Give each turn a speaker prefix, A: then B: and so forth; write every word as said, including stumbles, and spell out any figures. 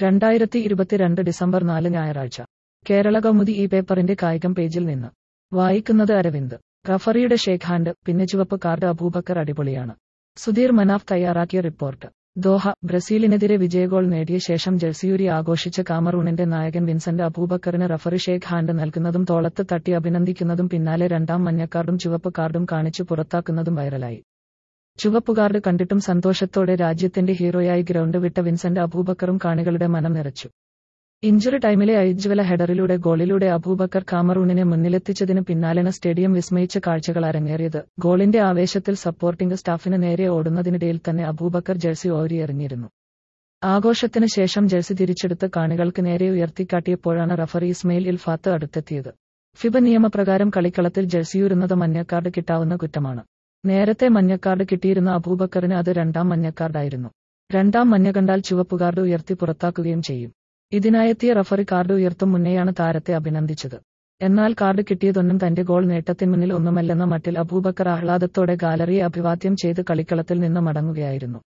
A: രണ്ടായിരത്തി ഇരുപത്തിരണ്ട് ഡിസംബർ നാല് ഞായറാഴ്ച കേരള കൗമുദി ഈ പേപ്പറിന്റെ കായികം പേജിൽ നിന്ന് വായിക്കുന്നത് അരവിന്ദ്. റഫറിയുടെ ഷേക്ക് ഹാൻഡ്, പിന്നെ ചുവപ്പ് കാർഡ്. അബൂബക്കർ അടിപൊളിയാണ്. സുധീർ മനാഫ് തയ്യാറാക്കിയ റിപ്പോർട്ട്. ദോഹ. ബ്രസീലിനെതിരെ വിജയഗോൾ നേടിയ ശേഷം ജഴ്സിയൂരി ആഘോഷിച്ച കാമറൂണിന്റെ നായകൻ വിൻസെന്റ് അബൂബക്കറിന് റഫറി ഷേക്ക് ഹാൻഡ് നൽകുന്നതും തോളത്ത് തട്ടി അഭിനന്ദിക്കുന്നതും പിന്നാലെ രണ്ടാം മഞ്ഞക്കാർഡും ചുവപ്പ് കാർഡും കാണിച്ചു പുറത്താക്കുന്നതും വൈറലായി. ചുവപ്പുകാർഡ് കണ്ടിട്ടും സന്തോഷത്തോടെ രാജ്യത്തിന്റെ ഹീറോയായി ഗ്രൗണ്ട് വിട്ട വിൻസെന്റ് അബൂബക്കറും കാണികളുടെ മനം നിറച്ചു. ഇഞ്ചുറി ടൈമിലെ ഐജ്വല ഹെഡറിലൂടെ ഗോളിലൂടെ അബൂബക്കർ കാമറൂണിനെ മുന്നിലെത്തിച്ചതിന് പിന്നാലെയാണ് സ്റ്റേഡിയം വിസ്മയിച്ച കാഴ്ചകൾ അരങ്ങേറിയത്. ഗോളിന്റെ ആവേശത്തിൽ സപ്പോർട്ടിംഗ് സ്റ്റാഫിന് നേരെ ഓടുന്നതിനിടയിൽ തന്നെ അബൂബക്കർ ജഴ്സി ഓരിയെറിഞ്ഞിരുന്നു. ആഘോഷത്തിന് ശേഷം ജഴ്സി തിരിച്ചെടുത്ത് കാണികൾക്ക് നേരെ ഉയർത്തിക്കാട്ടിയപ്പോഴാണ് റഫറി ഇസ്മയിൽ ഇൽഫാത്ത് അടുത്തെത്തിയത്. ഫിബ നിയമപ്രകാരം കളിക്കളത്തിൽ ജഴ്സിയൂരുന്നത് മഞ്ഞക്കാർഡ് കിട്ടാവുന്ന കുറ്റമാണ്. നേരത്തെ മഞ്ഞക്കാർഡ് കിട്ടിയിരുന്ന അബൂബക്കറിന് അത് രണ്ടാം മഞ്ഞക്കാർഡായിരുന്നു. രണ്ടാം മഞ്ഞ കണ്ടാൽ ചുവപ്പുകാർഡ് ഉയർത്തി പുറത്താക്കുകയും ചെയ്യും. ഇതിനായെത്തിയ റഫറി കാർഡ് ഉയർത്തും മുന്നെയാണ് താരത്തെ അഭിനന്ദിച്ചത്. എന്നാൽ കാർഡ് കിട്ടിയതൊന്നും തന്റെ ഗോൾ നേട്ടത്തിന് മുന്നിൽ ഒന്നുമല്ലെന്ന മട്ടിൽ അബൂബക്കർ ആഹ്ലാദത്തോടെ ഗാലറിയെ അഭിവാദ്യം ചെയ്ത് കളിക്കളത്തിൽ നിന്ന് മടങ്ങുകയായിരുന്നു.